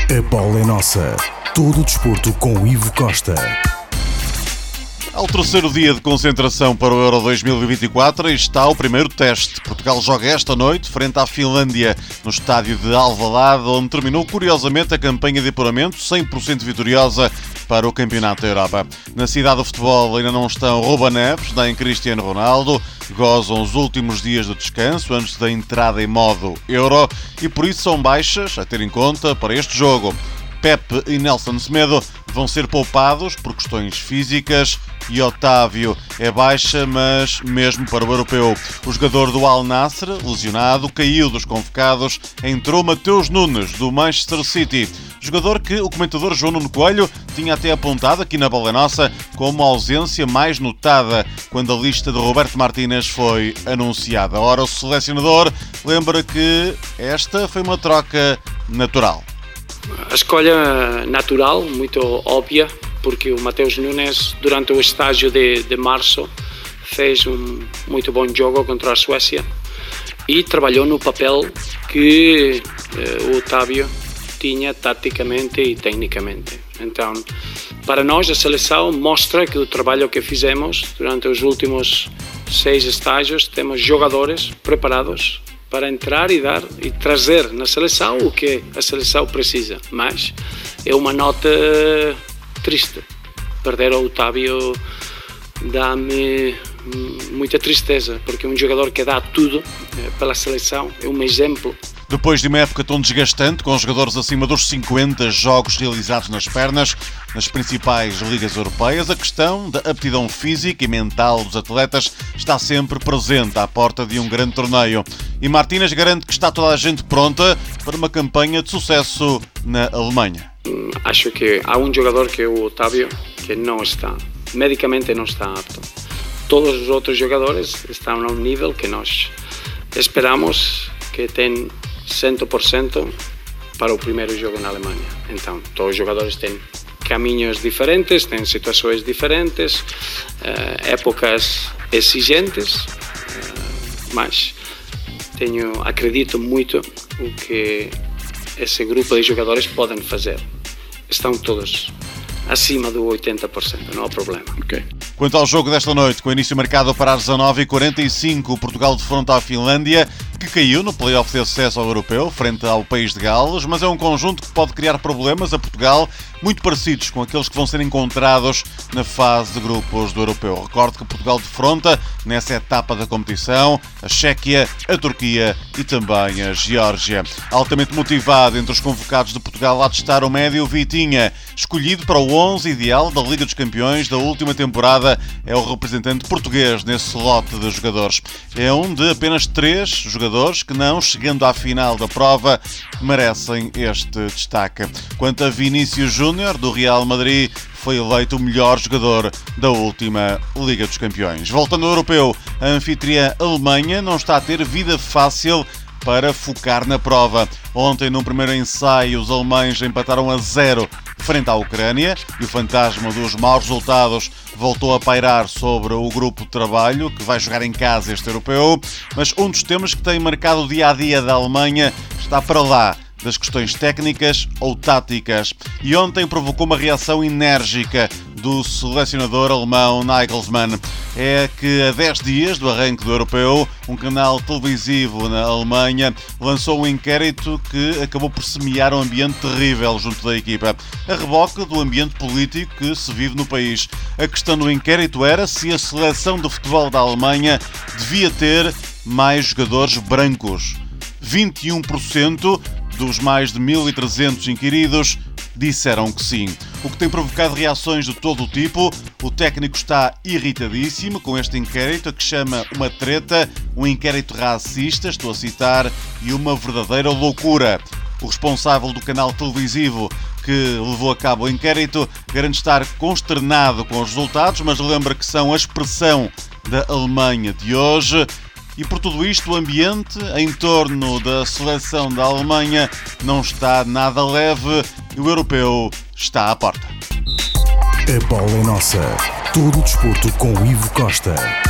A bola é nossa. Todo o desporto com Ivo Costa. Ao terceiro dia de concentração para o Euro 2024 está o primeiro teste. Portugal joga esta noite frente à Finlândia no estádio de Alvalade, onde terminou curiosamente a campanha de apuramento 100% vitoriosa para o Campeonato da Europa. Na cidade do futebol ainda não estão Ruben Neves nem Cristiano Ronaldo, gozam os últimos dias de descanso antes da entrada em modo Euro e por isso são baixas a ter em conta para este jogo. Pepe e Nelson Semedo vão ser poupados por questões físicas e Otávio é baixa, mas mesmo para o europeu. O jogador do Al Nassr, lesionado, caiu dos convocados. Entrou Mateus Nunes, do Manchester City. Jogador que o comentador João Nuno Coelho tinha até apontado aqui na Bola é Nossa como a ausência mais notada quando a lista de Roberto Martínez foi anunciada. Ora, o selecionador lembra que esta foi uma troca natural. A escolha natural, muito óbvia, porque o Mateus Nunes, durante o estágio de março, fez muito bom jogo contra a Suécia e trabalhou no papel que o Otávio tinha taticamente e tecnicamente. Então, para nós, a seleção mostra que o trabalho que fizemos durante os últimos 6 estágios, temos jogadores preparados para entrar e dar e trazer na seleção o que a seleção precisa. Mas é uma nota triste. Perder o Otávio dá-me muita tristeza, porque é um jogador que dá tudo pela seleção, é um exemplo. Depois de uma época tão desgastante, com jogadores acima dos 50 jogos realizados nas pernas, nas principais ligas europeias, a questão da aptidão física e mental dos atletas está sempre presente à porta de um grande torneio. E Martínez garante que está toda a gente pronta para uma campanha de sucesso na Alemanha. Acho que há um jogador que é o Otávio, que não está, medicamente não está apto. Todos os outros jogadores estão a um nível que nós esperamos que tenham 100% para o primeiro jogo na Alemanha. Então, todos os jogadores têm caminhos diferentes, têm situações diferentes, épocas exigentes, mas acredito muito o que esse grupo de jogadores podem fazer. Estão todos acima do 80%, não há problema. Okay. Quanto ao jogo desta noite, com o início marcado para as 19h45, Portugal defronta a Finlândia, que caiu no play-off de acesso ao europeu, frente ao país de Gales, mas é um conjunto que pode criar problemas a Portugal, muito parecidos com aqueles que vão ser encontrados na fase de grupos do europeu. Recordo que Portugal defronta, nessa etapa da competição, a Chequia, a Turquia e também a Geórgia. Altamente motivado entre os convocados de Portugal a testar o médio Vitinha, escolhido para o 11 ideal da Liga dos Campeões da última temporada, é o representante português nesse lote de jogadores. É um de apenas 3 jogadores que, não chegando à final da prova, merecem este destaque. Quanto a Vinícius Júnior, do Real Madrid, foi eleito o melhor jogador da última Liga dos Campeões. Voltando ao europeu, a anfitriã Alemanha não está a ter vida fácil para focar na prova. Ontem, num primeiro ensaio, os alemães empataram a 0 frente à Ucrânia e o fantasma dos maus resultados voltou a pairar sobre o grupo de trabalho que vai jogar em casa este europeu, mas um dos temas que tem marcado o dia-a-dia da Alemanha está para lá das questões técnicas ou táticas. E ontem provocou uma reação enérgica do selecionador alemão Nagelsmann. É que a 10 dias do arranque do europeu, um canal televisivo na Alemanha lançou um inquérito que acabou por semear um ambiente terrível junto da equipa, a reboque do ambiente político que se vive no país. A questão do inquérito era se a seleção de futebol da Alemanha devia ter mais jogadores brancos. 21% dos mais de 1.300 inquiridos disseram que sim, o que tem provocado reações de todo o tipo. O técnico está irritadíssimo com este inquérito, a que chama uma treta, um inquérito racista, estou a citar, e uma verdadeira loucura. O responsável do canal televisivo que levou a cabo o inquérito garante estar consternado com os resultados, mas lembra que são a expressão da Alemanha de hoje. E por tudo isto, o ambiente em torno da seleção da Alemanha não está nada leve e o europeu está à porta. A bola é nossa. Todo o desporto com Ivo Costa.